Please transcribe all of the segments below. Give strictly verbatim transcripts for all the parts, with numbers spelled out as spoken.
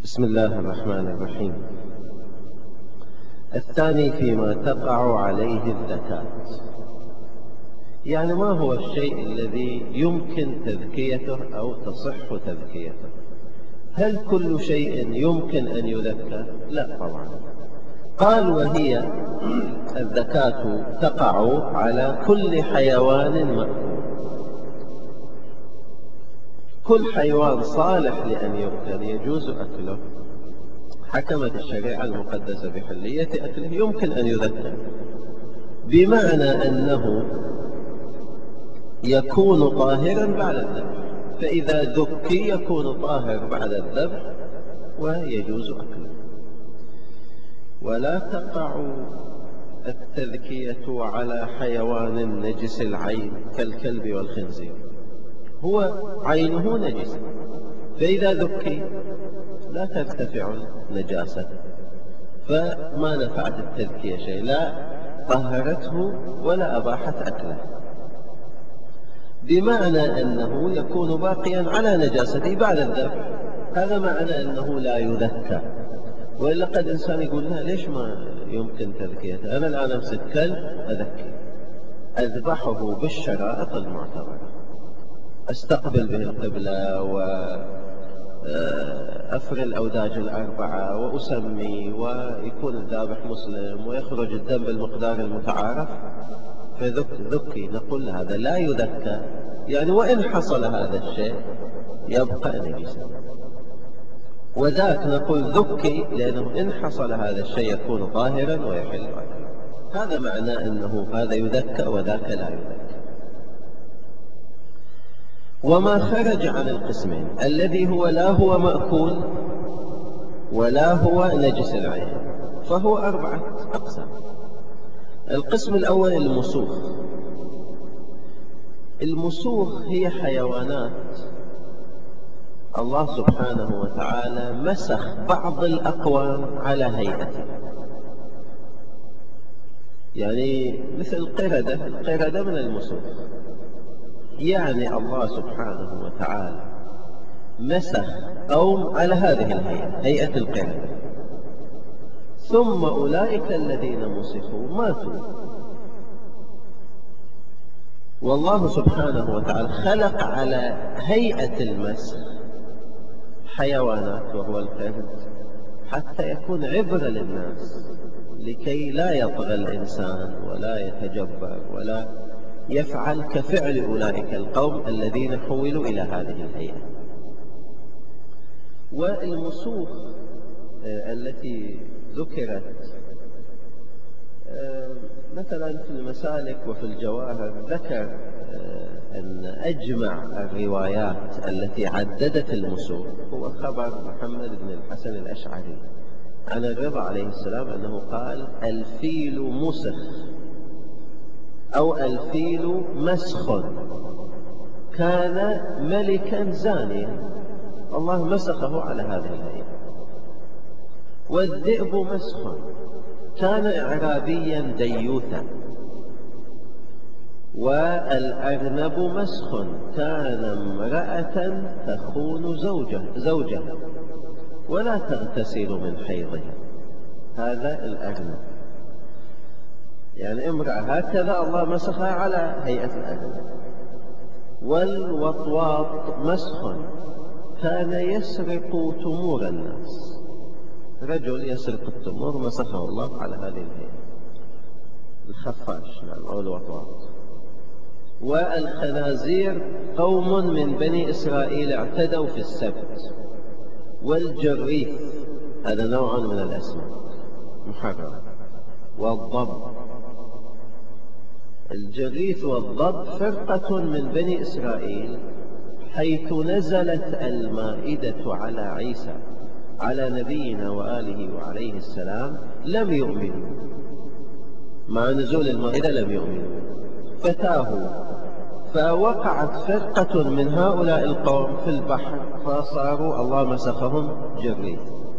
بسم الله الرحمن الرحيم. الثاني فيما تقع عليه الزكاة، يعني ما هو الشيء الذي يمكن تذكيته أو تصح تذكيته؟ هل كل شيء يمكن أن يذكى؟ لا طبعا. قال وهي الزكاة تقع على كل حيوان مأكول، كل حيوان صالح لأن يؤكل يجوز أكله، حكمت الشريعة المقدسة بحلية أكله، يمكن أن يذكى، بمعنى أنه يكون طاهرا بعد الذبح، فإذا ذكي يكون طاهر بعد الذبح ويجوز أكله. ولا تقع التذكية على حيوان نجس العين كالكلب والخنزير، هو عينه نجس، فإذا ذكي لا ترتفع النجاسة، فما نفعت التذكية شيء، لا طهرته ولا أباحت أكله، بمعنى أنه يكون باقيا على نجاسته بعد الذبح. هذا معنى أنه لا يذكى. وإلا قد إنسان يقول لا ليش ما يمكن تذكيته؟ أنا الآن أمسك كلب أذكي، أذبحه بالشرائط المعتبرة، أستقبل به القبلة وأفر الأوداج الأربعة وأسمي، ويكون الذابح مسلم ويخرج الدم بالمقدار المتعارف، فذكي. نقول هذا لا يذكى، يعني وإن حصل هذا الشيء يبقى نجسا. وذاك نقول ذكي لأنه إن حصل هذا الشيء يكون طاهرا ويحل أكله. هذا معنى أنه هذا يذكى وذاك لا يذكى. وما خرج عن القسمين، الذي هو لا هو مأكول ولا هو نجس العين، فهو أربعة أقسام. القسم الأول المسوخ. المسوخ هي حيوانات الله سبحانه وتعالى مسخ بعض الأقوام على هيئته، يعني مثل القردة، القردة من المسوخ، يعني الله سبحانه وتعالى مسخ قوم على هذه الهيئة، هيئة القردة، ثم أولئك الذين مسخوا ماتوا، والله سبحانه وتعالى خلق على هيئة المسخ حيوانات وهو القرد حتى يكون عبرة للناس، لكي لا يطغى الإنسان ولا يتجبر ولا يفعل كفعل أولئك القوم الذين حولوا إلى هذه الهيئة. والمسوخ التي ذكرت مثلا في المسالك وفي الجواهر، ذكر أن أجمع الروايات التي عددت المسوخ هو خبر محمد بن الحسن الأشعري عن الرضا عليه السلام أنه قال: الفيل مسخ أو الفيل مسخ، كان ملكا زانيا، الله مسخه على هذه الهيئة. والذئب مسخ، كان إعرابيا ديوثا. والأرنب مسخ، كان امرأة تخون زوجها زوجها ولا تغتسل من حيضها، هذا الأرنب، يعني امرأة هكذا الله مسخها على هيئة الأرنب. والوطواط مسخ، كان يسرق تمور الناس، رجل يسرق التمور مسخه الله على هذه الهيئة، الخفاش نعم أو الوطواط. والخنازير قوم من بني إسرائيل اعتدوا في السبت. والجريث هذا نوع من الأسماك محرم. والضب، الجريث والضب فرقة من بني إسرائيل، حيث نزلت المائدة على عيسى على نبينا وآله وعليه السلام لم يؤمنوا، مع نزول المائدة لم يؤمنوا، فتاهوا، فوقعت فرقة من هؤلاء القوم في البحر، فصاروا الله مسخهم جريث.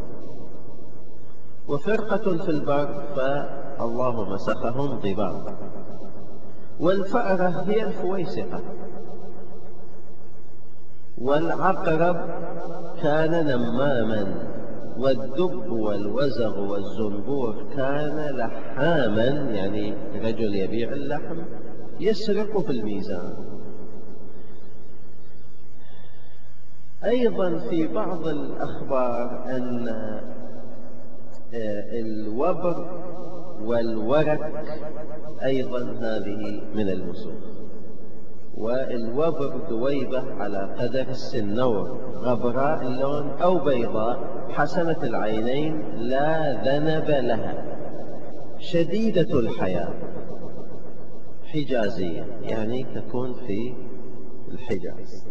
وفرقة في البر فالله مسخهم ضباب. والفأرة هي الفويسقة. والعقرب كان نماما، والدب والوزغ والزنبور كان لحاما، يعني رجل يبيع اللحم يسرق في الميزان. أيضا في بعض الأخبار أن الوبر والورك أيضا هذه من المسوخ. والوبر دويبة على قدر السنور، غبراء اللون أو بيضاء، حسنة العينين، لا ذنب لها، شديدة الحياة، حجازية، يعني تكون في الحجاز.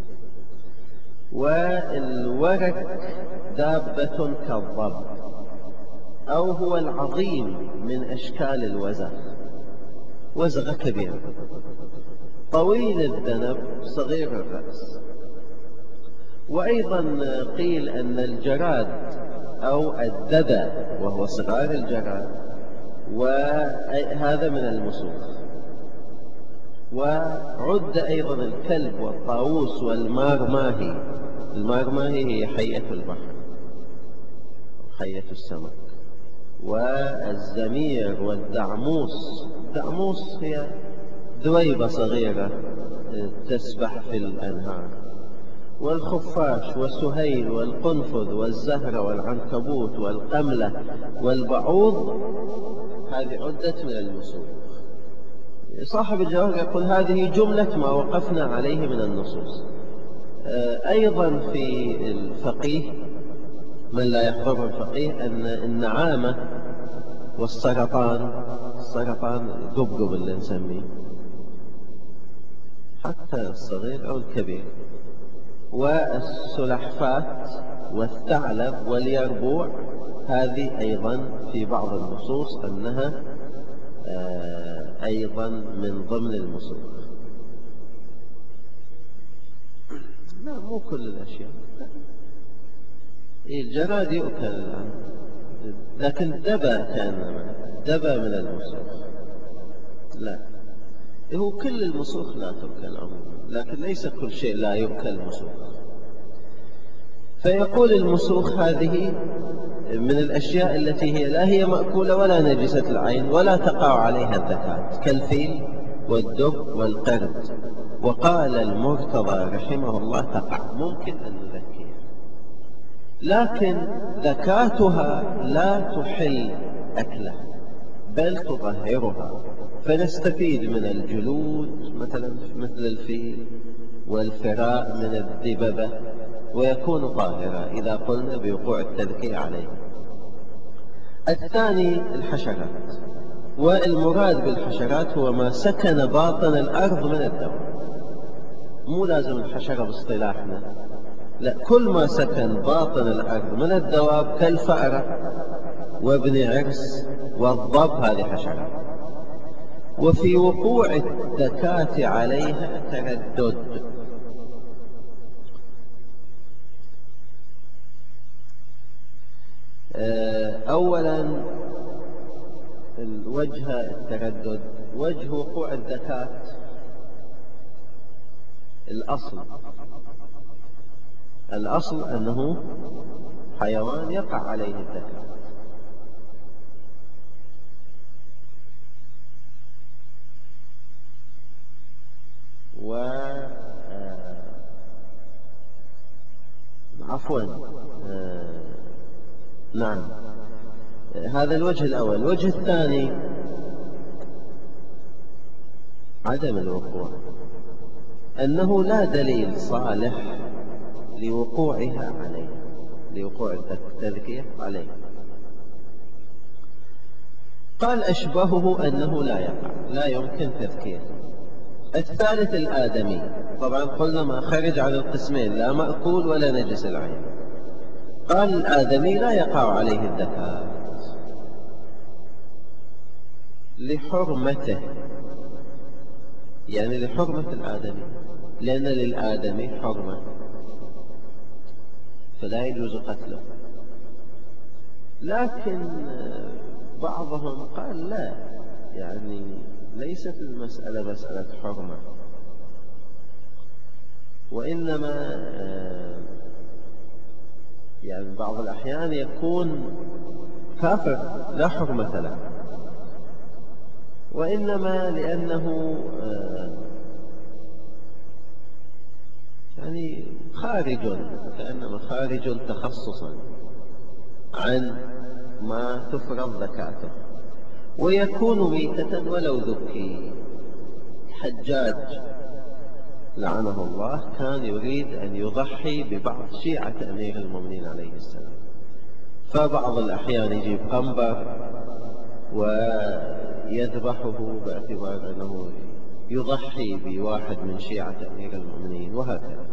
والورك دابة كالضب، أو هو العظيم من أشكال الوزغ، وزغ كبير طويل الذنب صغير الرأس. وأيضا قيل أن الجراد أو الددى وهو صغار الجراد، وهذا من المسوخ. وعد أيضا الكلب والطاووس والمارماهي. المارماهي هي حية البحر، حية السمك. والزمير والدعموس. الدعموس هي دويبة صغيرة تسبح في الأنهار. والخفاش وسهيل والقنفذ والزهرة والعنكبوت والقملة والبعوض، هذه عدت من المسوخ. صاحب الجواهر يقول هذه جملة ما وقفنا عليه من النصوص. أيضا في الفقيه من لا يحضره الفقيه أن النعامة والسرطان، السرطان القبقب اللي نسميه حتى الصغير أو الكبير، والسلحفاة والثعلب واليربوع، هذه أيضا في بعض النصوص أنها أيضا من ضمن المسوخ. لا، مو كل الأشياء. الجراد يؤكل الآن، لكن دبا كأنما دبا من المسوخ. لا، هو كل المسوخ لا تؤكل عموما، لكن ليس كل شيء لا يؤكل مسوخ. فيقول المسوخ هذه من الأشياء التي هي لا هي مأكولة ولا نجسة العين ولا تقع عليها الذكاة، كالفيل والدب والقرد. وقال المرتضى رحمه الله تقع، ممكن أن نذكيها، لكن ذكاتها لا تحل أكلها بل تطهرها. فنستفيد من الجلود مثلا مثل الفيل، والفراء من الدببة، ويكون طاهرا إذا قلنا بوقوع التذكية عليه. الثاني الحشرات، والمراد بالحشرات هو ما سكن باطن الأرض من الدواب. مو لازم الحشرة باصطلاحنا، لا، كل ما سكن باطن الأرض من الدواب كالفأرة وابن عرس والضب، هذه حشرات. وفي وقوع الدكاة عليها تردد. أولا الوجه التردد، وجه وقوع الدكاة الأصل الأصل أنه حيوان يقع عليه الدكاة. و عفوا نعم، هذا الوجه الأول. الوجه الثاني عدم الوقوع، أنه لا دليل صالح لوقوعها عليه، لوقوع التذكية عليه. قال أشبهه أنه لا يقع، لا يمكن تذكيته. الثالث الآدمي، طبعا قلنا ما خرج عن القسمين، لا مأكول ولا نجس العين. قال الآدمي لا يقع عليه الذكاة لحرمته، يعني لحرمة الآدمي، لأن للآدمي حرمة فلا يجوز قتله. لكن بعضهم قال لا، يعني ليست المسألة مسألة حرمة، وإنما يعني بعض الأحيان يكون كافر لا حرمة له، وإنما لأنه يعني خارج، كأنما خارج تخصصا عن ما تفرض زكاته، ويكون ميتة ولو ذكي. حجاج لعنه الله كان يريد أن يضحي ببعض شيعة أمير المؤمنين عليه السلام، فبعض الأحيان يجيب قنبر ويذبحه باعتبار أنه يضحي بواحد من شيعة أمير المؤمنين وهكذا.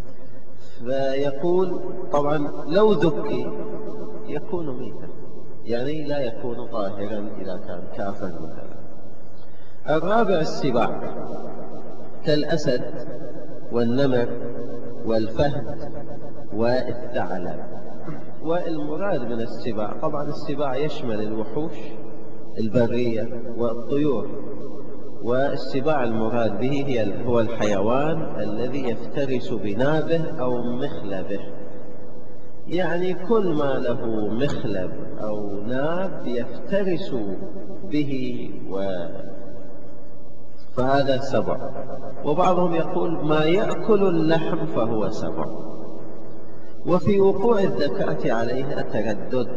فيقول طبعا لو ذكي يكون ميتا، يعني لا يكون طاهرا إذا كان كافر مثلا. الرابع السباع كالأسد والنمر والفهد والثعلب. والمراد من السباع طبعا السباع يشمل الوحوش البرية والطيور، والسباع المراد به هي هو الحيوان الذي يفترس بنابه أو مخلبه، يعني كل ما له مخلب أو ناب يفترس به و... فهذا سبع. وبعضهم يقول ما يأكل اللحم فهو سبع. وفي وقوع الزكاة عليها تردد.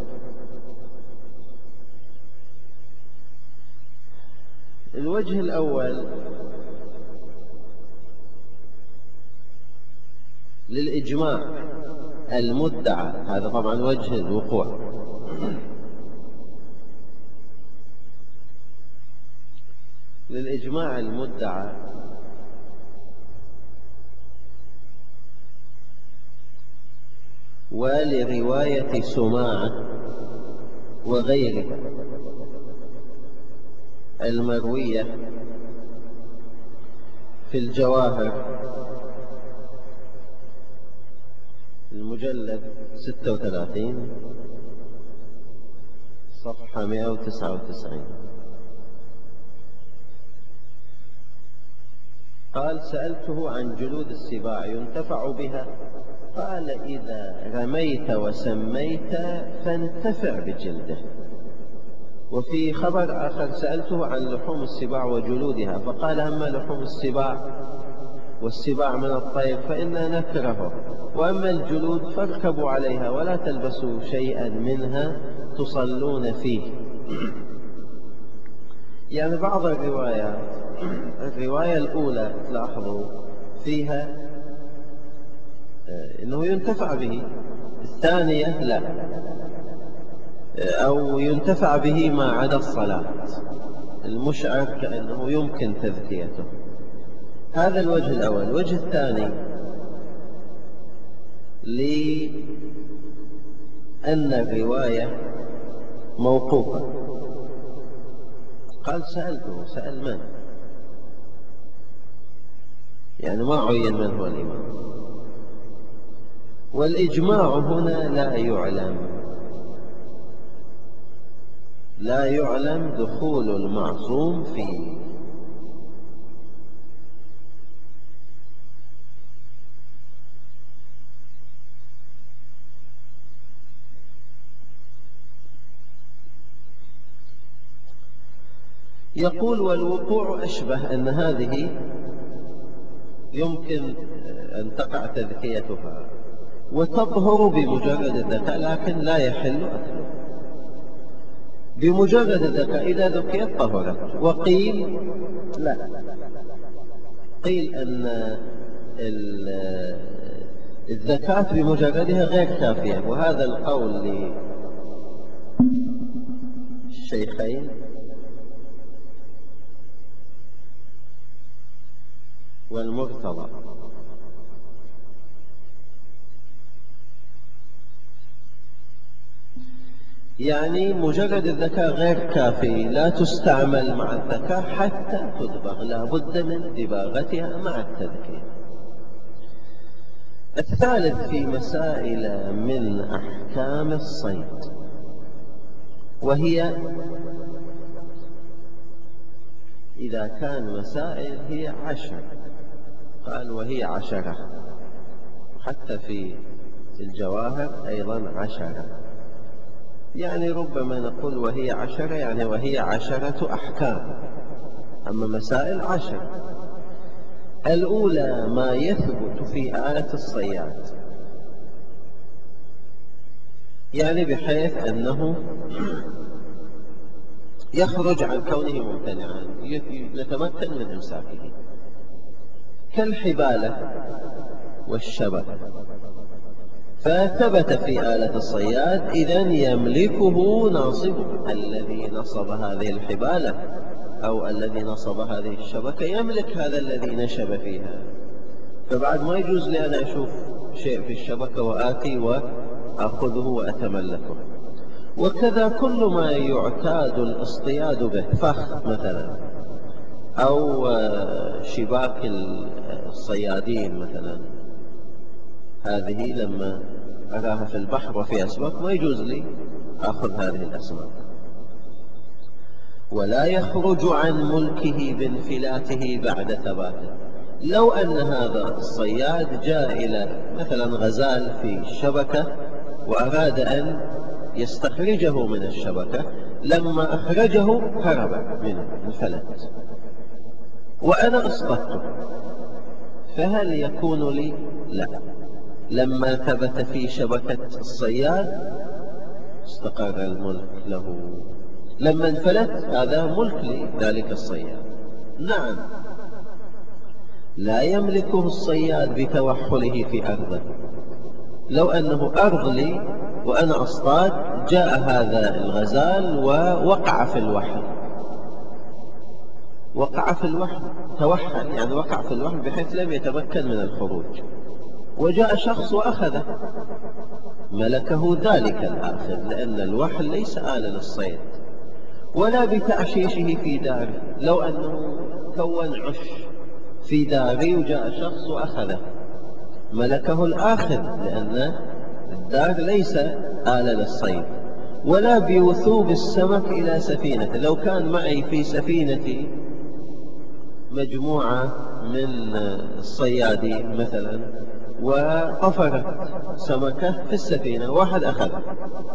الوجه الأول للإجماع المدعى، هذا طبعا وجه الوقوع، للإجماع المدعى ولرواية سماعة وغيرها المروية في الجواهر المجلد ستة وثلاثين صفحة مئة وتسعة وتسعين. قال سألته عن جلود السباع ينتفع بها؟ قال إذا رميت وسميت فانتفع بجلده. وفي خبر آخر سألته عن لحوم السباع وجلودها، فقال أما لحوم السباع والسباع من الطير فإنا نكرهه، وأما الجلود فاركبوا عليها ولا تلبسوا شيئا منها تصلون فيه. يعني بعض الروايات، الرواية الأولى تلاحظوا فيها أنه ينتفع به، الثانية لا، أو ينتفع به ما عدا الصلاة، المشعر كأنه يمكن تذكيته. هذا الوجه الأول. الوجه الثاني لأن الرواية موقوفة. قال سألته، سأل من؟ يعني ما عين من هو الإمام. والإجماع هنا لا يعلم، لا يعلم دخول المعصوم فيه. يقول والوقوع أشبه أن هذه يمكن أن تقع تذكيتها وتظهر بمجرد الذكاء، لكن لا يحل أكله بمجرد الذكاء. إذا ذكيت طهرت. وقيل لا، قيل أن الذكاة بمجردها غير كافية، وهذا القول للشيخين والمرتضى. يعني مجرد الذكاء غير كافي، لا تستعمل مع الذكاء حتى تدبغ، لا بد من دباغتها مع التذكية. الثالث في مسائل من أحكام الصيد، وهي إذا كان مسائل هي عشر، قال وهي عشرة، حتى في الجواهر أيضا عشرة، يعني ربما نقول وهي عشرة، يعني وهي عشرة أحكام، أما مسائل عشر. الأولى ما يثبت في آلة الصياد، يعني بحيث أنه يخرج عن كونه ممتنعا، نتمكن من إمساكه، كالحبالة والشبك. فثبت في آلة الصياد إذن يملكه ناصبها، الذي نصب هذه الحبالة أو الذي نصب هذه الشبكة يملك هذا الذي نشب فيها، فبعد ما يجوز لي أنا أشوف شيء في الشبكة وآتي وأخذه وأتملكه. وكذا كل ما يعتاد الاصطياد به، فخ مثلا أو شباك الصيادين مثلا، هذه لما أراها في البحر وفي أسماك ما يجوز لي أخذ هذه الأسماك. ولا يخرج عن ملكه بانفلاته بعد ثباته. لو أن هذا الصياد جاء إلى مثلا غزال في الشبكة وأراد أن يستخرجه من الشبكة، لما أخرجه هرب منه انفلت وأنا أصطدته، فهل يكون لي؟ لا. لما ثبت في شبكة الصياد استقر الملك له، لما انفلت هذا ملك لذلك الصياد. نعم، لا يملكه الصياد بتوحله في أرضه. لو أنه أرض لي وأنا أصطاد، جاء هذا الغزال ووقع في الوحل، وقع في الوحل توحل، يعني وقع في الوحل بحيث لم يتمكن من الخروج، وجاء شخص وأخذه، ملكه ذلك الآخذ، لأن الوحل ليس آلة للصيد. ولا بتعشيشه في داري، لو أنه كون عش في داري وجاء شخص وأخذه، ملكه الآخذ، لأن الدار ليس آلة للصيد. ولا بوثوب السمك إلى سفينة، لو كان معي في سفينتي مجموعة من الصيادين مثلا وطفرت سمكة في السفينة، واحد أخذها،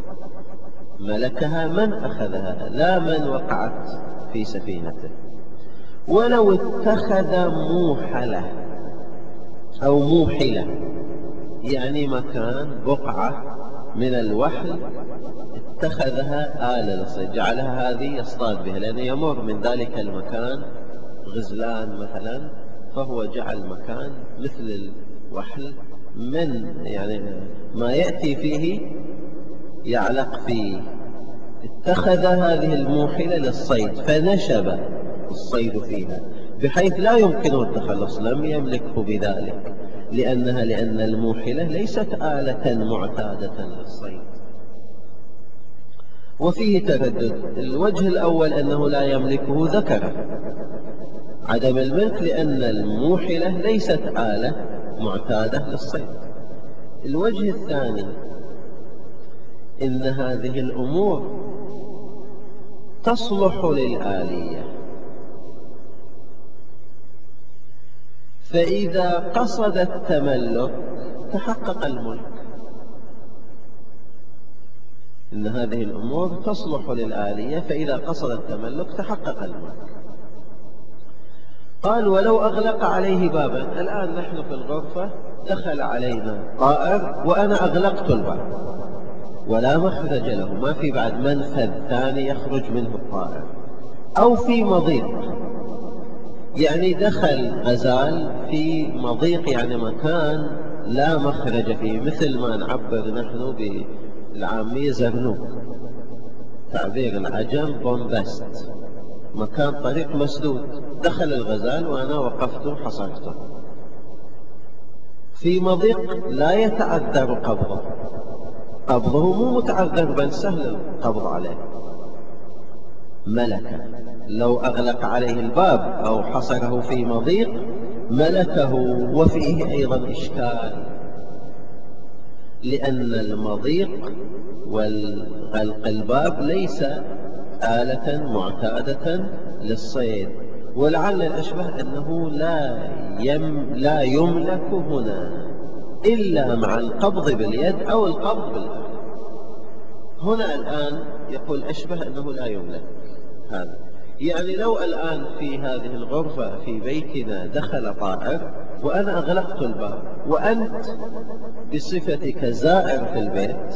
ملكها من أخذها، لا من وقعت في سفينته. ولو اتخذ موحلة أو موحلة، يعني مكان بقعة من الوحل اتخذها آلة للصيد، جعلها هذه يصطاد بها، لأنه يمر من ذلك المكان غزلان مثلا، فهو جعل مكان مثل الوحل من يعني ما يأتي فيه يعلق فيه، اتخذ هذه الموحلة للصيد فنشب الصيد فيها بحيث لا يمكنه التخلص، لم يملكه بذلك، لأنها لأن الموحلة ليست آلة معتادة للصيد. وفيه تردد. الوجه الأول أنه لا يملكه ذكره، عدم الملك لأن الموحلة ليست آلة معتادة للصيد. الوجه الثاني إن هذه الأمور تصلح للآلية، فإذا قصد التملك تحقق الملك. إن هذه الأمور تصلح للآلية، فإذا قصد التملك تحقق الملك. قال ولو أغلق عليه بابا، الآن نحن في الغرفة دخل علينا طائر وأنا أغلقت الباب ولا مخرج له، ما في بعد منفذ ثاني يخرج منه الطائر، أو في مضيق، يعني دخل غزال في مضيق، يعني مكان لا مخرج فيه، مثل ما نعبر نحن بالعامية زرنوق، تعبير العجم بومبست، مكان طريق مسدود. دخل الغزال وأنا وقفت حصرته في مضيق لا يتعذر قبضه، قبضه مو متعذر بل سهل القبض عليه، ملكه. لو أغلق عليه الباب أو حصره في مضيق ملكه. وفيه أيضا إشكال، لأن المضيق والغلق الباب ليس آلة معتادة للصيد، ولعل الأشبه أنه لا, يم لا يملك هنا، إلا مع القبض باليد أو القبض بالأرض. هنا الآن يقول أشبه أنه لا يملك هذا. يعني لو الآن في هذه الغرفة في بيتنا دخل طائر وأنا أغلقت الباب وأنت بصفتك زائر في البيت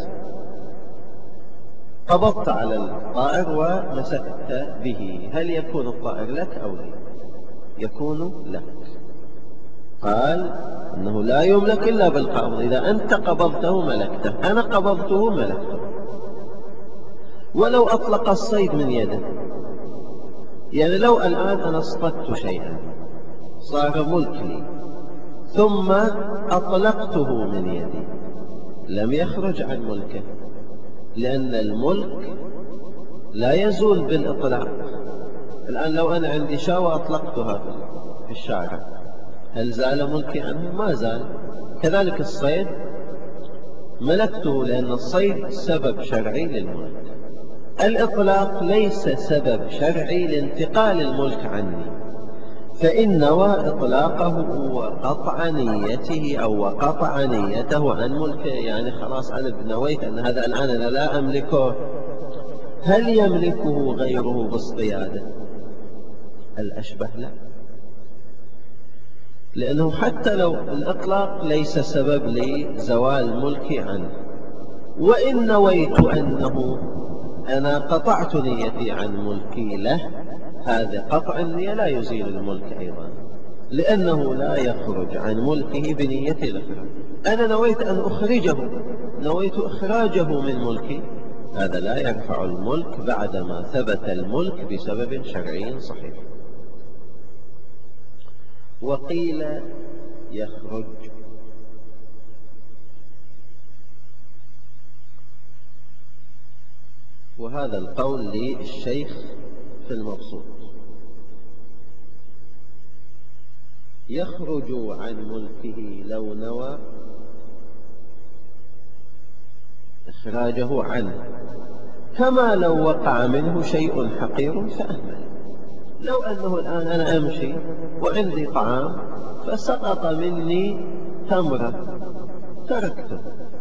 قبضت على الطائر ومسكت به، هل يكون الطائر لك أو لي؟ يكون لك. قال إنه لا يملك إلا بالقبض، إذا أنت قبضته ملكته، أنا قبضته ملكته. ولو أطلق الصيد من يده، يعني لو الآن أنا اصطدت شيئا صار ملك لي ثم أطلقته من يدي لم يخرج عن ملكه، لأن الملك لا يزول بالإطلاق. الآن لو أنا عندي شاة وأطلقتها في الشارع هل زال ملكي عنه؟ ما زال. كذلك الصيد ملكته، لأن الصيد سبب شرعي للملك. الإطلاق ليس سبب شرعي لانتقال الملك عني، فإن نوى إطلاقه وقطع نيته أو وقطع نيته عن ملكه، يعني خلاص أنا نويت أن هذا الآن أنا لا أملكه. هل يملكه غيره باصطياده؟ الأشبه لا، لأنه حتى لو الإطلاق ليس سبب لزوال ملكي عنه، وإن نويت أنه أنا قطعت نيتي عن ملكي له، هذا قطع النية لا يزيل الملك أيضا، لأنه لا يخرج عن ملكه بنية الإخراج. أنا نويت أن أخرجه، نويت إخراجه من ملكي، هذا لا يرفع الملك بعدما ثبت الملك بسبب شرعي صحيح. وقيل يخرج، وهذا القول للشيخ في المبسوط، يخرج عن ملكه لو نوى إخراجه عنه، كما لو وقع منه شيء حقير فأهمل. لو أنه الآن أنا أمشي وعندي طعام فسقط مني تمرة تركته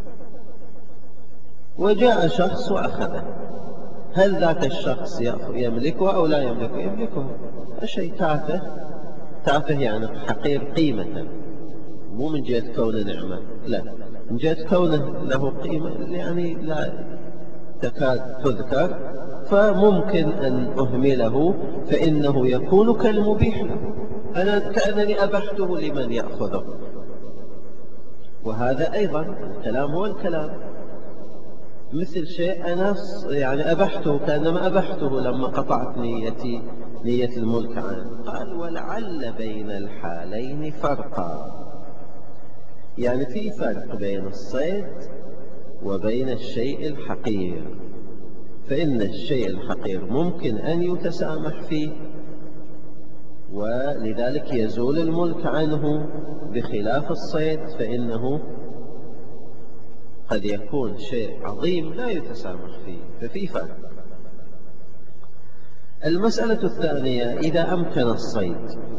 وجاء شخص وأخذه، هل ذاك الشخص يملكه أو لا يملكه؟ يملكه. شيء تافه، تافه يعني حقير قيمة، مو من جهة كونه نعمة، لا، من جهة كونه له قيمة يعني لا تكاد تذكر، فممكن أن أهمله، فإنه يكون كالمبيح له، أنا كأنني أبحته لمن يأخذه. وهذا أيضا الكلام هو الكلام، مثل شيء أنا يعني أبحته كأنما أبحته لما قطعت نيتي نية الملك عنه. قال ولعل بين الحالين فرقا، يعني في فرق بين الصيد وبين الشيء الحقير، فإن الشيء الحقير ممكن أن يتسامح فيه ولذلك يزول الملك عنه، بخلاف الصيد فإنه قد يكون شيء عظيم لا يتسامح فيه، ففي فرق. المسألة الثانية إذا أمكن الصيد،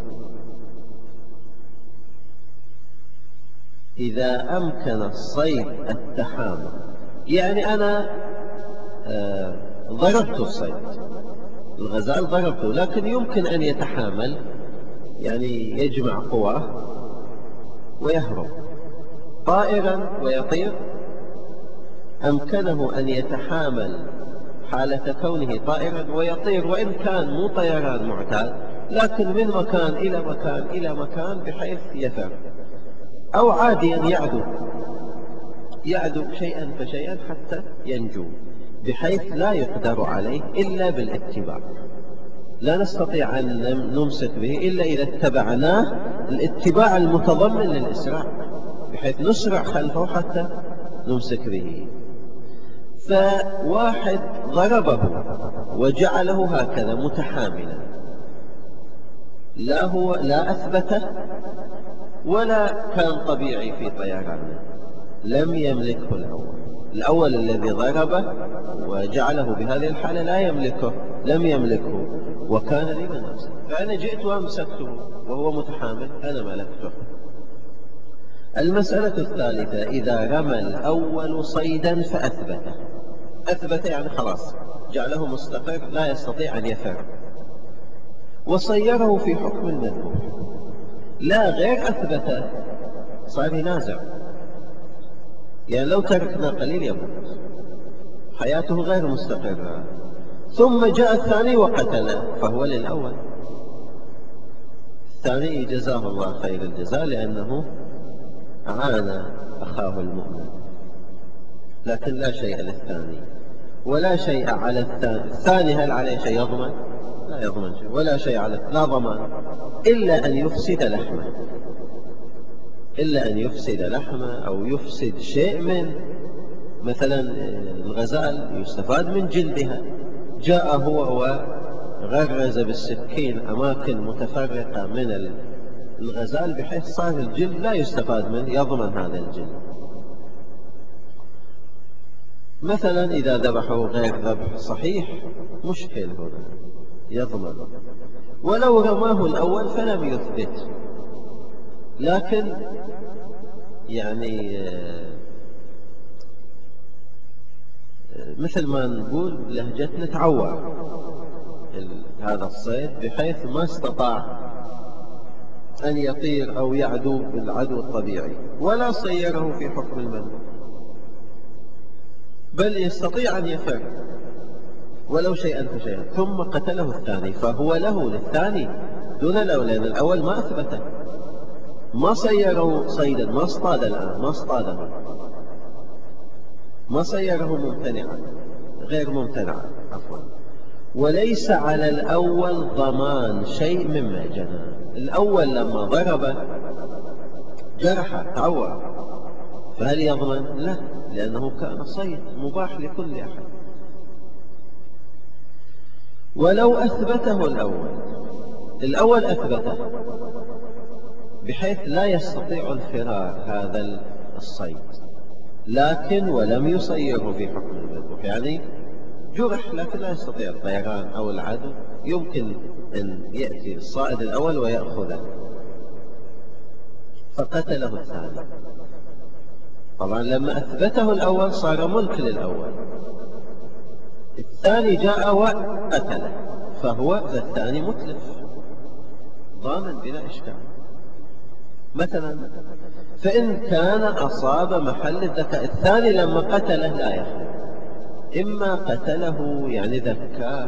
إذا أمكن الصيد التحامل، يعني أنا آه ضربت الصيد، الغزال ضربته، لكن يمكن أن يتحامل، يعني يجمع قواه ويهرب طائرا ويطير، أمكنه أن يتحامل حالة كونه طائرا ويطير، وإن كان مو طيران معتاد، لكن من مكان إلى مكان إلى مكان بحيث يفر، أو عاديا يعدو يعدو شيئا فشيئا حتى ينجو، بحيث لا يقدر عليه إلا بالاتباع، لا نستطيع أن نمسك به إلا إذا اتبعناه الاتباع المتضمن للإسراع، بحيث نسرع خلفه حتى نمسك به. فواحد ضربه وجعله هكذا متحاملا، لا هو لا أثبته ولا كان طبيعي في طيرانه، لم يملكه الأول الأول الذي ضربه وجعله بهذه الحالة لا يملكه، لم يملكه وكان لمن أمسك، فأنا جئت وأمسكته وهو متحامل، أنا ملكته. المسألة الثالثة: إذا رمى الأول صيدا فأثبته، أثبت يعني خلاص جعله مستقر لا يستطيع أن يفر، وصيره في حكم المذبوح، لا غير أثبت صار ينازع، يعني لو تركنا قليل يموت، حياته غير مستقرة، ثم جاء الثاني وقتله فهو للأول. الثاني جزاه الله خير الجزاء لأنه أعان أخاه المؤمن، لكن لا شيء للثاني ولا شيء على الثاني. الثاني هل عليه شيء يضمن؟ لا يضمن شيء ولا شيء عليه، لا ضمان إلا أن يفسد لحمه، إلا أن يفسد لحمه أو يفسد شيء من مثلا الغزال يستفاد من جلدها، جاء هو وغرز بالسكين أماكن متفرقة من الغزال بحيث صار الجلد لا يستفاد منه، يضمن هذا الجلد. مثلا إذا ذبحوا غير ذبح صحيح مشكل هنا، يضمن. ولو رماه الأول فلم يثبت، لكن يعني مثل ما نقول بلهجتنا تعور هذا الصيد بحيث ما استطاع أن يطير أو يعدو بالعدو الطبيعي، ولا صيره في حكم المذبوح، بل يستطيع أن يفر ولو شيئا فشيئا، ثم قتله الثاني فهو له للثاني دون الأول، لأن الأول ما أثبته، ما صيره صيدا، ما اصطاد الآن، ما اصطاده، ما صيره ممتنعا، غير ممتنعا عفوا. وليس على الأول ضمان شيء مما جنى. الأول لما ضربه جرحه تعور، فهل يضمن؟ لا، لأنه كان صيد مباح لكل أحد. ولو أثبته الأول، الأول أثبته بحيث لا يستطيع الفرار هذا الصيد، لكن ولم يصيره في حكم المذبوح، يعني جرح لكن لا يستطيع الطيران أو العدو، يمكن أن يأتي الصائد الأول ويأخذه، فقتله الثاني. طبعا لما أثبته الأول صار ملك للأول، الثاني جاء وقتله فهو الثاني متلف ضامن بلا إشكال. مثلا فإن كان أصاب محل الذكاء، الثاني لما قتله لا يخلو، إما قتله يعني ذكاه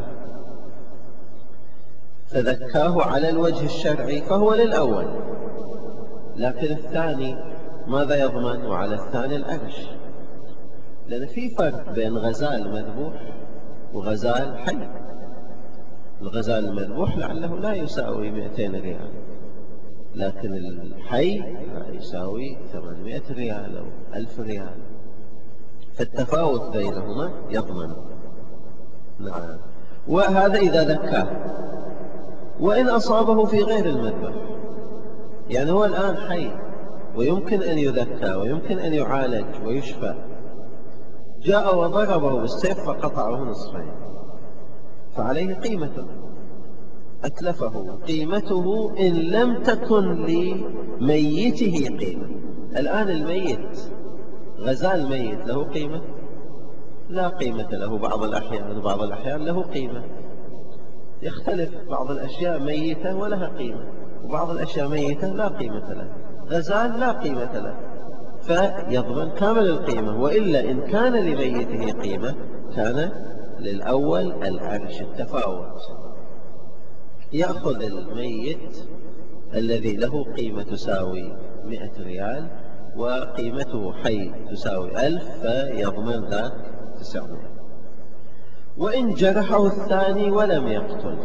فذكاه على الوجه الشرعي فهو للأول، لكن الثاني ماذا يضمن؟ وعلى الثاني الأرش، لأن في فرق بين غزال مذبوح وغزال حي. الغزال المذبوح لعله لا يساوي مئتين ريال، لكن الحي يساوي ثمانمائة ريال أو ألف ريال، فالتفاوت بينهما يضمن. نعم. وهذا إذا ذكاه. وإن أصابه في غير المذبح، يعني هو الآن حي ويمكن أن يذكى ويمكن أن يعالج ويشفى، جاء وضربه بالسيف فقطعه نصفين فعليه قيمته، أتلفه قيمته إن لم تكن لميته قيمة. الآن الميت غزال ميت له قيمة؟ لا قيمة له، بعض الأحيان بعض الأحيان له قيمة، يختلف، بعض الأشياء ميتة ولها قيمة، وبعض الأشياء ميتة لا قيمة له. غزال لا قيمة له فيضمن كامل القيمة، وإلا إن كان لميته قيمة كان للأول العرش التفاوت، يأخذ الميت الذي له قيمة تساوي مئة ريال وقيمته حي تساوي ألف، فيضمن ذاك تسعمائة. وإن جرحه الثاني ولم يقتل،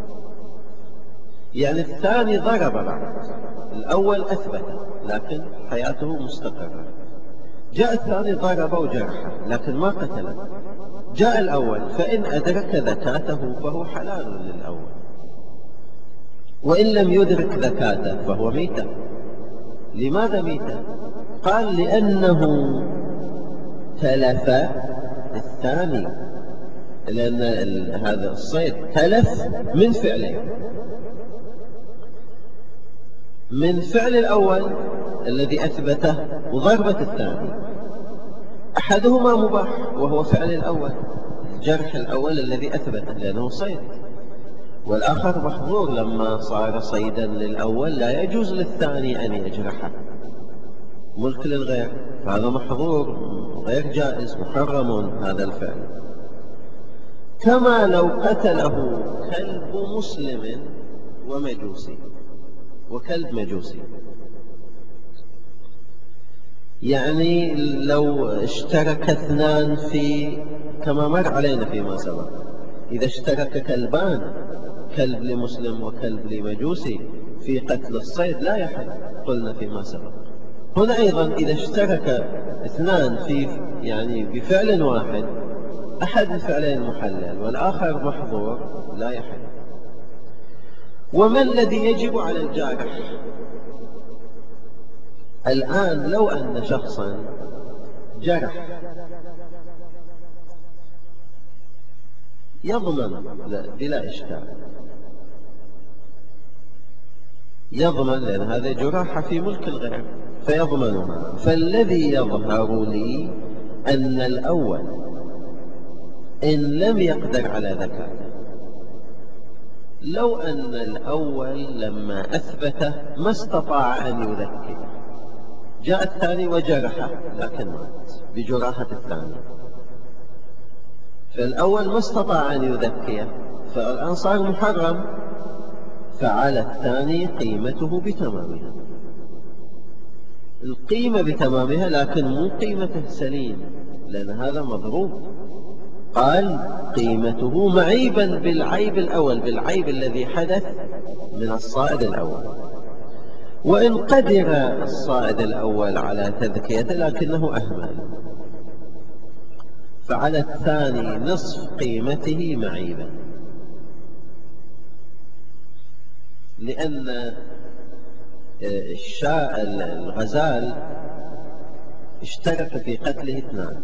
يعني الثاني ضرب بعد، الأول أثبت لكن حياته مستقرة، جاء الثاني ضرب وجرحه لكن ما قتله، جاء الأول فإن أدرك ذكاته فهو حلال للأول، وإن لم يدرك ذكاته فهو ميتة. لماذا ميتة؟ قال لأنه تلف الثاني، لأن هذا الصيد تلف من فعلين، من فعل الأول الذي أثبته وضربة الثاني، أحدهما مباح وهو فعل الأول، الجرح الأول الذي أثبته لأنه صيد، والآخر محظور لما صار صيدا للأول لا يجوز للثاني أن يجرحه، ملك للغير، فهذا محظور غير جائز محرم هذا الفعل. كما لو قتله كلب مسلم ومجوسي وكلب مجوسي، يعني لو اشترك اثنان في، كما مر علينا فيما سبق، إذا اشترك كلبان، كلب لمسلم وكلب لمجوسي في قتل الصيد لا يحل، قلنا فيما سبق. هنا أيضا إذا اشترك اثنان في يعني بفعل واحد، أحد الفعلين محلل والآخر محظور لا يحل. وما الذي يجب على الجارح؟ الآن لو أن شخصا جرح يضمن بلا إشكال، يضمن لأن هذه جراحة في ملك الغير فيضمنها. فالذي يظهر لي أن الأول إن لم يقدر على ذكاته، لو أن الأول لما أثبته ما استطاع أن يذكيه، جاء الثاني وجرحه لكن مات بجراحة الثاني، فالأول ما استطاع أن يذكيه فالآن صار محرم، فعلى الثاني قيمته بتمامها، القيمة بتمامها، لكن مو قيمته سليم لأن هذا مضروب، قال قيمته معيبا بالعيب الأول، بالعيب الذي حدث من الصائد الأول. وإن قدر الصائد الأول على تذكيته لكنه أهمل، فعلى الثاني نصف قيمته معيبا، لأن الشاء الغزال اشترك في قتله اثنان،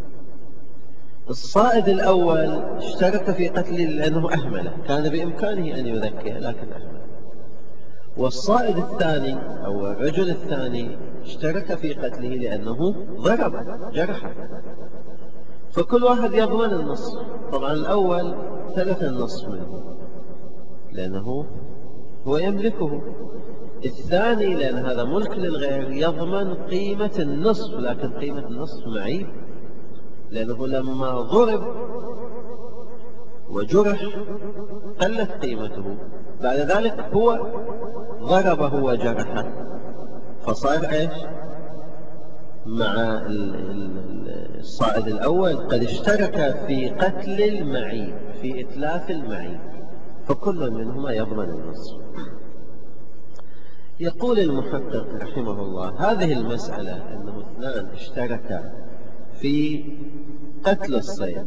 الصائد الأول اشترك في قتله لأنه أهمله، كان بإمكانه أن يذكيه لكن أهمل، والصائد الثاني أو الرجل الثاني اشترك في قتله لأنه ضربه جرحه، فكل واحد يضمن النصف. طبعا الأول ثلث النصف منه لأنه هو يملكه، الثاني لأن هذا ملك للغير يضمن قيمة النصف، لكن قيمة النصف معيب لأنه لما ضرب وجرح قلت قيمته، بعد ذلك هو ضربه وجرحه فصار ايش مع الصائد الأول قد اشترك في قتل المعيب، في إتلاف المعيب، فكل منهما يضمن النصف. يقول المحقق رحمه الله هذه المسألة أنه اثنان اشتركا في قتل الصيد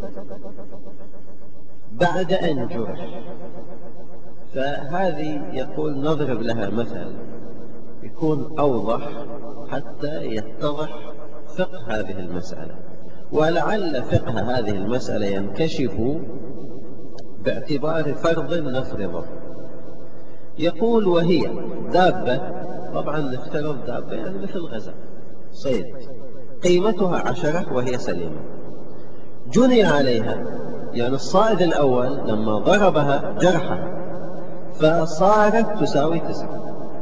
بعد أن جرح، فهذه يقول نضرب لها مثل يكون أوضح حتى يتضح فقه هذه المسألة، ولعل فقه هذه المسألة ينكشف باعتبار فرض نفرضه. يقول وهي دابة، طبعا نفترض دابة يعني مثل غزال صيد، قيمتها عشرة وهي سليمة، جني عليها يعني الصائد الأول لما ضربها جرحها فصارت تساوي تسعة،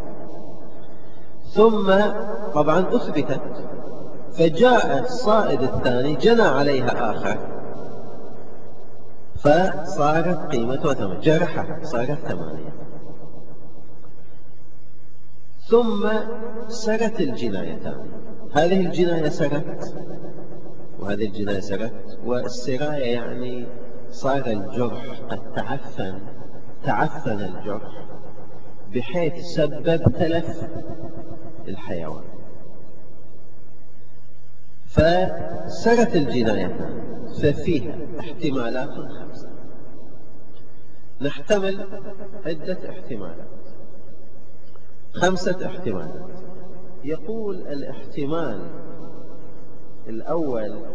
ثم طبعا أثبتت، فجاء الصائد الثاني جنى عليها آخر فصارت قيمتها ثمانية، جرحها صارت ثمانية، ثم سرت الجنايتان، هذه الجناية سرت وهذه الجناية سرت، والسراية يعني صار الجرح قد تعفن، تعفن الجرح بحيث سبب تلف الحيوان، فسرت الجنايتان، ففيها احتمالات خمسة، نحتمل عدة احتمالات، خمسة احتمالات. يقول الاحتمال الأول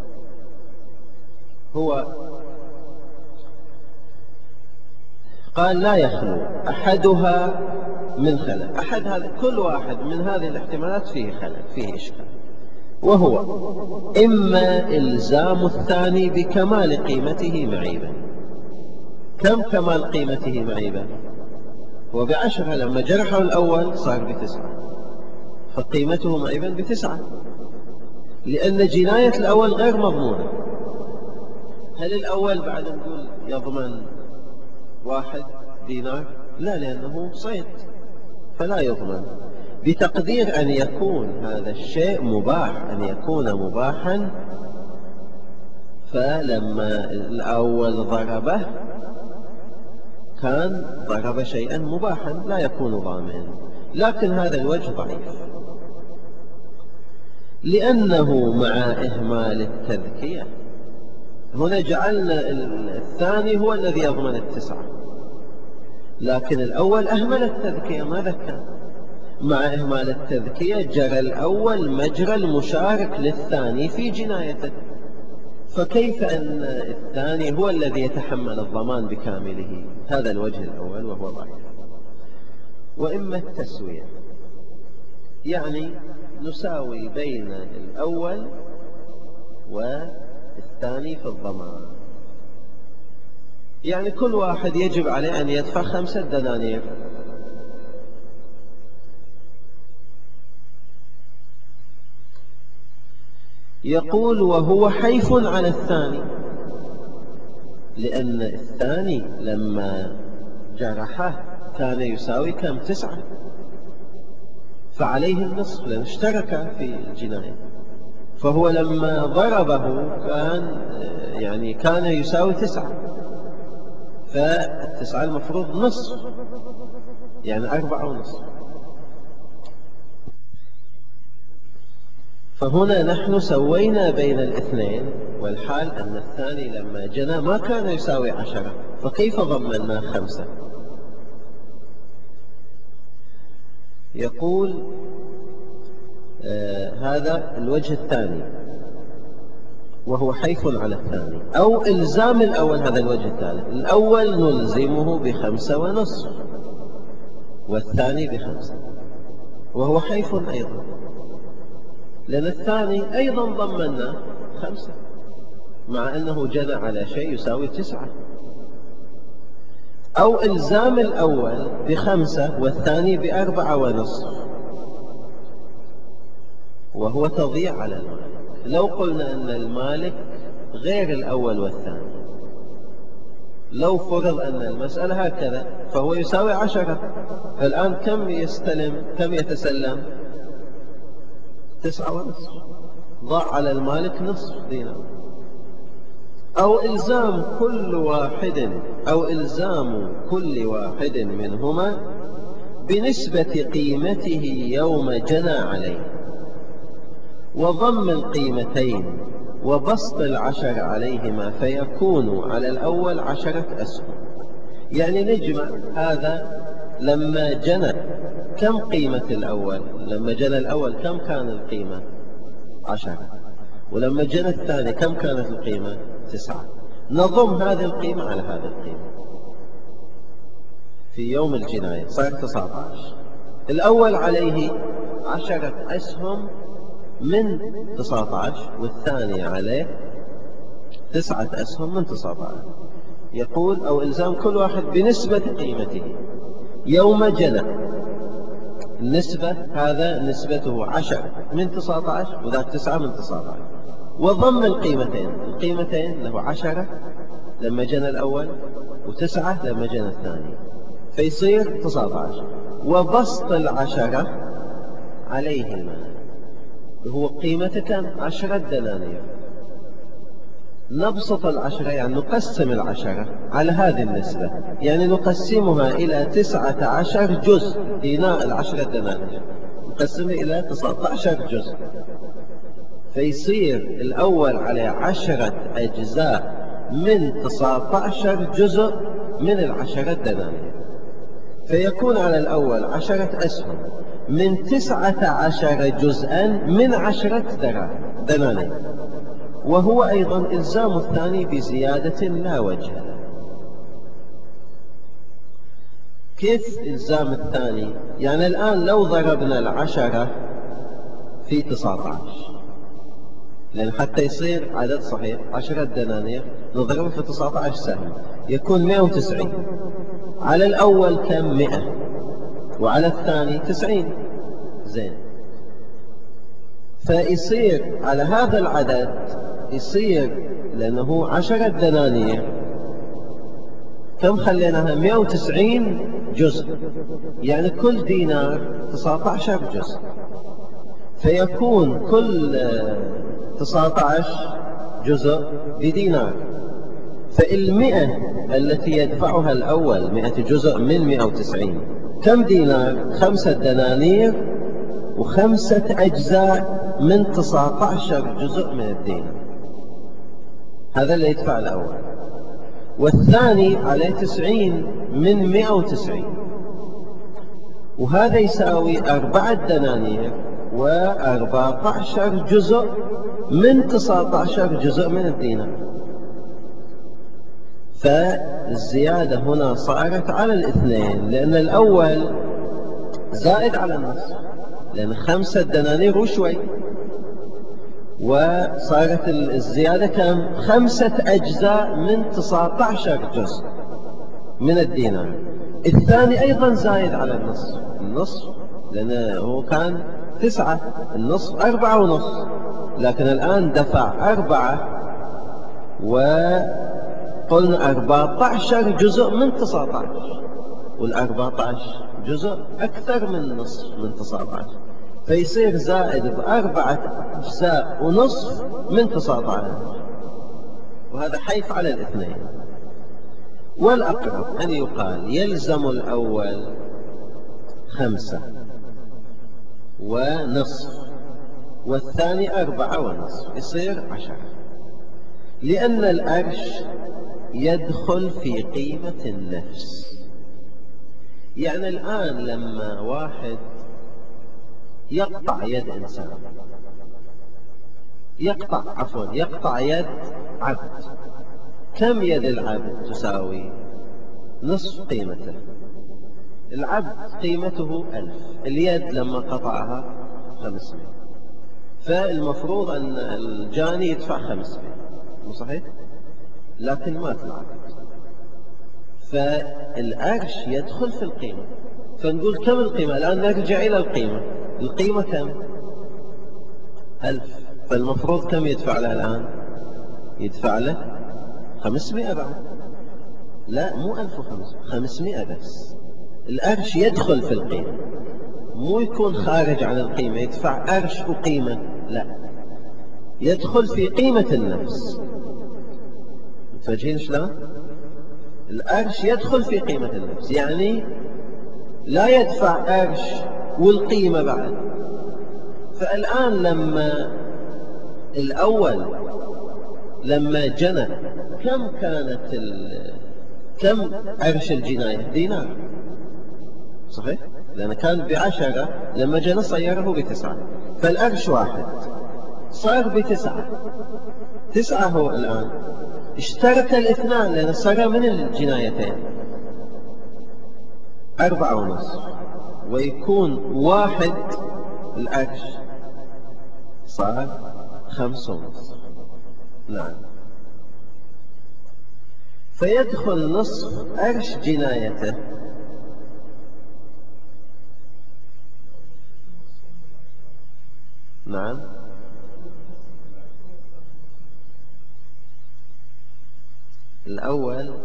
هو قال لا يخلو أحدها من خلل. أحد هذا كل واحد من هذه الاحتمالات فيه خلل، فيه إشكال، وهو إما إلزام الثاني بكمال قيمته معيبا. كم كمال قيمته معيبا؟ هو بعشرة، لما جرحه الأول صار بتسعة، فقيمته معيبا بتسعة، لأن جناية الأول غير مضمونة. هل الأول بعد نقول يضمن واحد دينار؟ لا، لأنه صيد فلا يضمن. بتقدير أن يكون هذا الشيء مباح، أن يكون مباحا، فلما الأول ضربه كان ضرب شيئا مباحا لا يكون ضامن. لكن هذا الوجه ضعيف، لأنه مع إهمال التذكية. هنا جعلنا الثاني هو الذي يضمن التسعة، لكن الأول أهمل التذكية ما ذكى. مع إهمال التذكية جرى الأول مجرى المشارك للثاني في جنايته، فكيف أن الثاني هو الذي يتحمل الضمان بكامله؟ هذا الوجه الأول وهو ضعيف. وإما التسوية، يعني نساوي بين الأول والثاني في الضمان، يعني كل واحد يجب عليه أن يدفع خمسة دنانير. يقول وهو حيف على الثاني، لأن الثاني لما جرحه كان يساوي كم؟ تسعة، فعليه النصف لأنه اشترك في الجناية. فهو لما ضربه كان يعني كان يساوي تسعة، فالتسعة المفروض نصف، يعني أربعة ونصف. فهنا نحن سوينا بين الاثنين، والحال أن الثاني لما جنى ما كان يساوي عشرة، فكيف ضمناه خمسة؟ يقول آه هذا الوجه الثاني وهو حيف على الثاني، أو إلزام الأول. هذا الوجه الثالث، الأول نلزمه بخمسة ونصف والثاني بخمسة، وهو حيف أيضا، لأن الثاني أيضا ضمناه خمسة مع أنه جنى على شيء يساوي تسعة. أو إلزام الأول بخمسة والثاني بأربعة ونصف، وهو تضييع على المالك. لو قلنا أن المالك غير الأول والثاني، لو فرض أن المسألة هكذا فهو يساوي عشرة، فالآن كم يستلم؟ كم يتسلم؟ تسعة ونصف، ضاع على المالك نصف دينار. أو إلزام كل واحد أو إلزام كل واحد منهما بنسبة قيمته يوم جنى عليه، وضم القيمتين وبسط العشر عليهما، فيكون على الأول عشرة أسهم. يعني نجمع هذا لما جنى كم قيمة الأول؟ لما جنى الأول كم كان القيمة؟ عشرة. ولما جنى الثاني كم كانت القيمة؟ تسعة. نضم هذه القيمة على هذه القيمة في يوم الجناية صار تسعة عشر. الأول عليه عشرة أسهم من تسعة عشر، والثاني عليه تسعة أسهم من تسعة عشر. يقول أو إلزام كل واحد بنسبة قيمته يوم جنى. النسبة هذا نسبته عشر من تسعة عشر، وذاك تسعة من تسعة عشر، وضم القيمتين. القيمتين له عشرة لما جنى الأول وتسعة لما جنى الثاني، فيصير تسعة عشر. وبسط العشرة عليهما، هو قيمة كم؟ عشرة دنانير. نبسط العشرة يعني نقسم العشرة على هذه النسبة، يعني نقسمها إلى تسعة عشر جزء. دينار العشرة دنانير نقسمها إلى تسعة عشر جزء، فيصير الأول على عشرة أجزاء من تسعة عشر جزء من العشرة دنانير، فيكون على الأول عشرة أسهم من تسعة عشر جزءا من عشرة دنانير. وهو أيضا إلزام الثاني بزيادة لا وجه له. كيف إلزام الثاني؟ يعني الآن لو ضربنا العشرة في تسعة عشر، لأن حتى يصير عدد صحيح عشرة دنانير نضربه في تسعة عشر سهم يكون مئة وتسعين. على الأول كم؟ مئة، وعلى الثاني تسعين. زين، فيصير على هذا العدد يصير لأنه عشرة دنانير كم خليناها؟ مئة وتسعين جزء، يعني كل دينار تسعة عشر جزء، فيكون كل تسعة عشر جزء بدينار. فالمئة التي يدفعها الأول مئة جزء من مئة وتسعين كم دينار؟ خمسة دنانير وخمسة أجزاء من تسعة عشر جزء من الدينار. هذا اللي يدفع الأول، والثاني عليه تسعين من مئة وتسعين، وهذا يساوي أربعة دنانير وأربعة عشر جزء من تسعة عشر جزء من الدينار. فالزيادة هنا صارت على الاثنين، لأن الأول زائد على النصف، لأن خمسة دنانير وشوي، وصارت الزيادة كم؟ خمسة أجزاء من تسعة عشر جزء من الدينار. الثاني أيضا زايد على النصف، النصف لأنه هو كان تسعة، النصف أربعة ونصف، لكن الآن دفع أربعة، وقلنا أربعة عشر جزء من تسعة عشر، والأربعة عشر جزء أكثر من نصف من تسعة عشر، فيصير زائد بأربعة أجزاء ونصف من تسعة عشر، وهذا حيف على الاثنين. والأقرب أن يقال يلزم الأول خمسة ونصف، والثاني أربعة ونصف، يصير عشرة، لأن الأرش يدخل في قيمة النفس. يعني الآن لما واحد يقطع يد إنسان، يقطع عفوا يقطع يد عبد، كم يد العبد تساوي؟ نصف قيمته. العبد قيمته ألف، اليد لما قطعها خمسمائة، فالمفروض أن الجاني يدفع خمسمائة، مو صحيح؟ لكن مات العبد، فالأرش يدخل في القيمة. فنقول كم القيمة؟ الآن نرجع إلى القيمة، القيمة كم؟ ألف، فالمفروض كم يدفع له الآن؟ يدفع له خمسمائة بعد، لا مو ألف وخمسمائة، خمسمائة بس. الأرش يدخل في القيمة، مو يكون خارج عن القيمة يدفع أرش وقيمة، لا، يدخل في قيمة النفس. متوجهين شلون؟ الأرش يدخل في قيمة النفس، يعني لا يدفع أرش والقيمة بعد. فالآن لما الأول لما جنى كم كانت كم أرش الجناية؟ دينار، صحيح؟ لأن كان بعشرة، لما جنى صيره بتسعة، فالأرش واحد صار بتسعة، تسعة هو الآن اشترك الاثنان، لأن صار من الجنايتين أربعة ونصف، ويكون واحد الأرش صار خمسة ونصف. نعم، فيدخل نصف أرش جنايته. نعم، الأول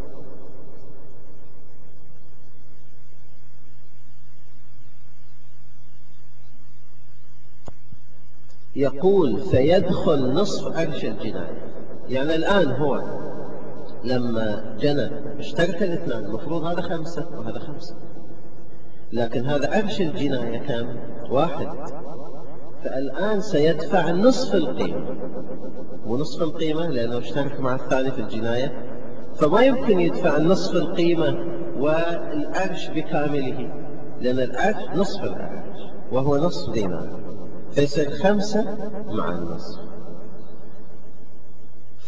يقول فيدخل نصف أرش الجناية. يعني الآن هو لما جنى اشترك الاثنان، المفروض هذا خمسة وهذا خمسة، لكن هذا أرش الجناية كم؟ واحد، فالآن سيدفع نصف القيمة، ونصف القيمة لأنه اشترك مع الثاني في الجناية، فما يمكن يدفع نصف القيمة والأرش بكامله، لأن الأرش نصف الأرش وهو نصف دينار، فيصير خمسة مع النصف.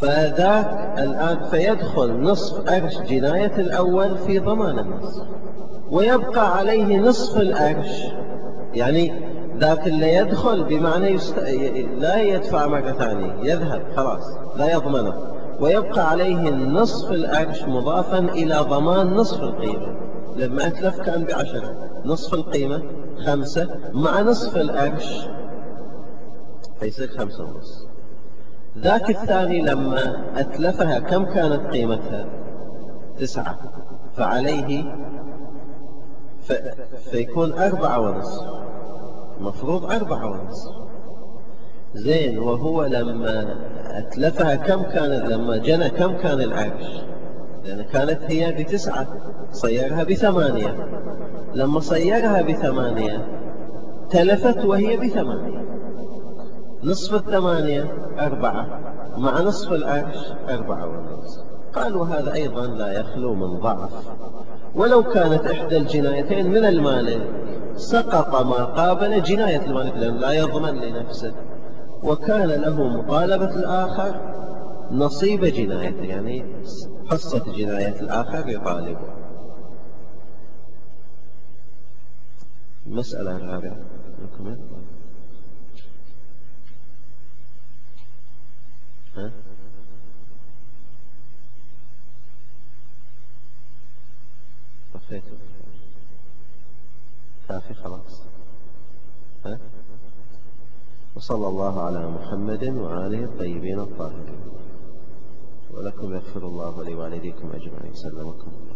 فذاك الآن فيدخل نصف أرش جناية الأول في ضمان النصف، ويبقى عليه نصف الأرش. يعني ذاك اللي يدخل بمعنى يست... لا يدفع مرة ثانية، يذهب خلاص لا يضمنه، ويبقى عليه نصف الأرش مضافا إلى ضمان نصف القيمة. لما أتلف كان بعشرة، نصف القيمة خمسة مع نصف الأرش فيصير خمسة ونص. ذاك الثاني لما أتلفها كم كانت قيمتها؟ تسعة، فعليه ف... فيكون أربعة ونصف، مفروض أربعة ونصف. زين، وهو لما أتلفها كم كان؟ لما جنى كم كان العرش؟ لأن كانت هي بتسعة، صيرها بثمانية. لما صيرها بثمانية تلفت وهي بثمانية، نصف الثمانية أربعة مع نصف العرش أربعة ونصف. قالوا هذا أيضا لا يخلو من ضعف. ولو كانت إحدى الجنايتين من المالك سقط ما قابل جناية المالك، لأن لا يضمن لنفسه، وكان له مطالبة الآخر نصيب جنايته، يعني حصة جناية الآخر يطالبه. المسألة الرابعة نكمل. ها؟ طفيت كافي خلاص. ها؟ وصلى الله على محمد وآله الطيبين الطاهرين. ولكم يغفر الله ولوالديكم أجمعين. سلمكم الله.